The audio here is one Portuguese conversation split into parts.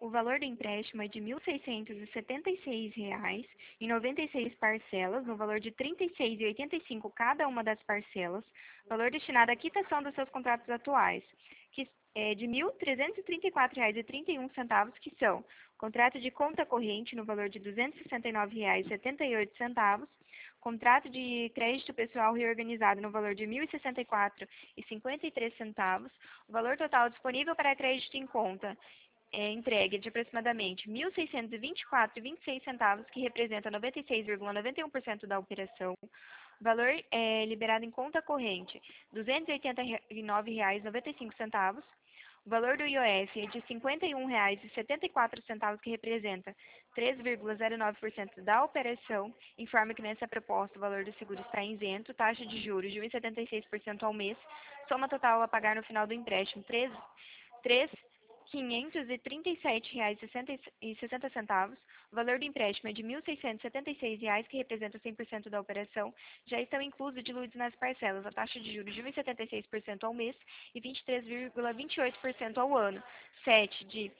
valor do empréstimo é de R$ 1.676 em 96 parcelas, no valor de R$ 36,85 cada uma das parcelas, valor destinado à quitação dos seus contratos atuais, que é de R$ 1.334,31, que são contrato de conta corrente no valor de R$ 269,78, contrato de crédito pessoal reorganizado no valor de R$ 1.064,53, o valor total disponível para crédito em conta entregue de aproximadamente R$ 1.624,26, que representa 96,91% da operação. Valor liberado em conta corrente, R$ 289,95. O valor do IOF é de R$ 51,74, que representa 3,09% da operação. Informa que nessa proposta o valor do seguro está isento, taxa de juros de 1,76% ao mês, soma total a pagar no final do empréstimo, R$ 537,60. O valor do empréstimo é de R$ 1.676, que representa 100% da operação. Já estão inclusos diluídos nas parcelas a taxa de juros de 1,76% ao mês e 23,28% ao ano, 7 de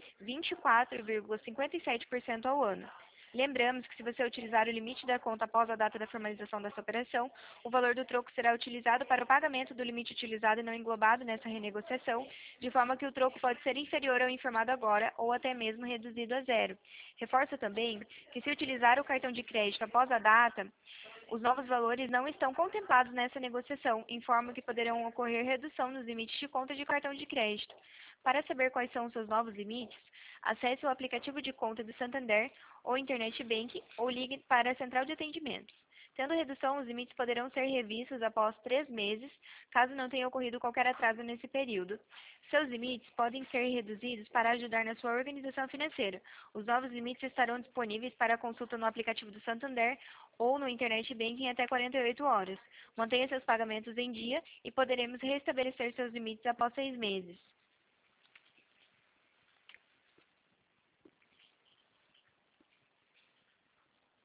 24,57% ao ano. Lembramos que se você utilizar o limite da conta após a data da formalização dessa operação, o valor do troco será utilizado para o pagamento do limite utilizado e não englobado nessa renegociação, de forma que o troco pode ser inferior ao informado agora ou até mesmo reduzido a zero. Reforço também que se utilizar o cartão de crédito após a data, os novos valores não estão contemplados nessa negociação. Informo que poderão ocorrer redução nos limites de conta de cartão de crédito. Para saber quais são os seus novos limites, acesse o aplicativo de conta do Santander ou Internet Banking ou ligue para a central de atendimentos. Tendo redução, os limites poderão ser revistos após 3 meses, caso não tenha ocorrido qualquer atraso nesse período. Seus limites podem ser reduzidos para ajudar na sua organização financeira. Os novos limites estarão disponíveis para consulta no aplicativo do Santander ou no Internet Banking até 48 horas. Mantenha seus pagamentos em dia e poderemos restabelecer seus limites após 6 meses.